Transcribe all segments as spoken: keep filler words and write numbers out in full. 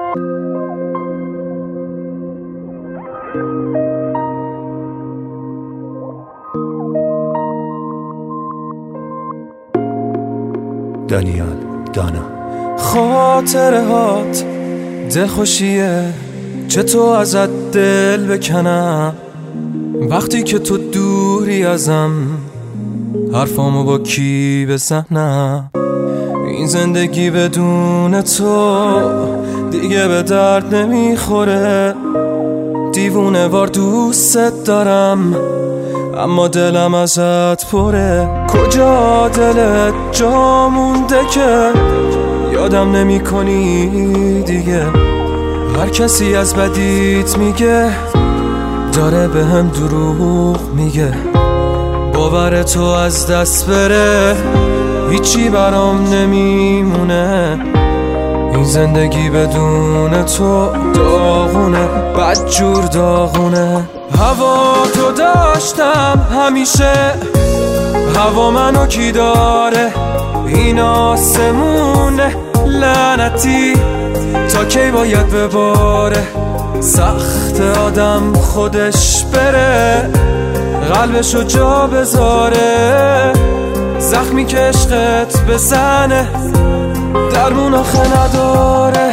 دانیال دانا. خاطره هات دلخوشیه، چطور ازت دل بکنم وقتی که تو دوری ازم، حرفامو با کی بزنم؟ این زندگی بدون تو دیگه به درد نمیخوره. دیوونه وار دوست دارم اما دلم ازت پره. کجا دلت جا مونده که یادم نمی کنی دیگه؟ هر کسی از بدیت میگه داره به هم دروغ میگه. باور تو از دست بره هیچی برام نمیمونه. این زندگی بدون تو داغونه، بدجور داغونه. هوا تو داشتم همیشه، هوا منو کی داره؟ این آسمونه لعنتی تا کی باید بباره؟ سخت آدم خودش بره، قلبشو جا بذاره. زخمی که عشقت بزنه درمون آخه نداره.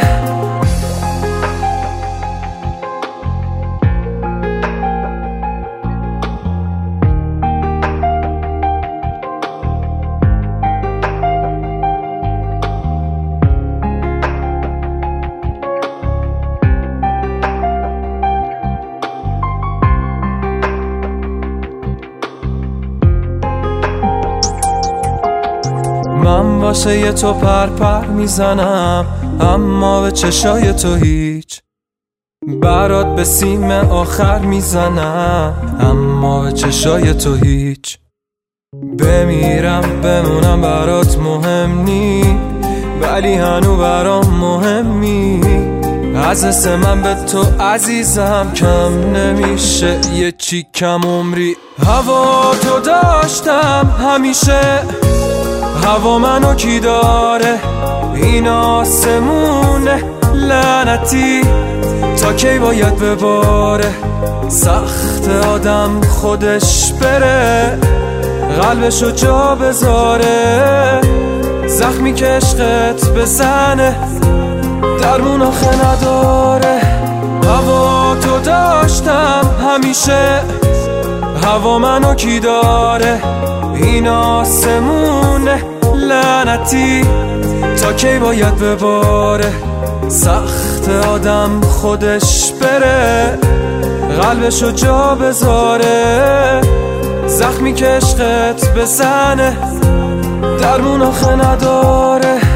من واسه یه تو پر پر میزنم اما به چشای تو هیچ. برات به سیم آخر میزنم اما به چشای تو هیچ. بمیرم بمونم برات مهم نی، ولی هنو برام مهمی. از حس من به تو عزیزم کم نمیشه یه چی کم عمری. هوا تو داشتم همیشه، هوا منو کی داره؟ این آسمونه لعنتی تا کی باید بباره؟ سخت آدم خودش بره، قلبشو جا بذاره. زخمی که عشقت بزنه درمون آخه نداره. هوا تو داشتم همیشه، هوا منو کی داره؟ این آسمونه لعنتی تا کی باید بباره؟ سخت آدم خودش بره، قلبشو جا بذاره. زخمی که عشقت بزنه درمون آخه نداره.